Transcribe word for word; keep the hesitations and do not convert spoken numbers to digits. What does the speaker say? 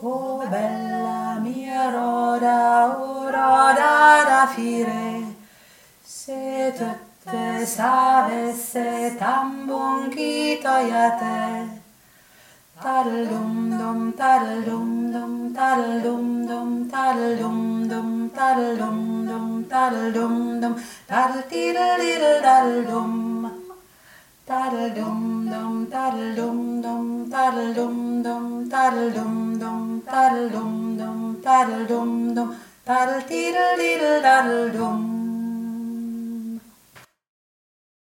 Oh bella mia roda, oh roda da fire, se tutte sapesse tan buon chi toiate. Tadalum dum tadalum dum tadalum dum tadalum dum tadalum dum tadalum dum tadal tiddle diddle daddle-dum. Tadal-dum dum tadal-dum dum tadal-dum dum tadal-dum dum tadal-dum dum tadal-dum dum tadal tiddle diddle daddle-dum.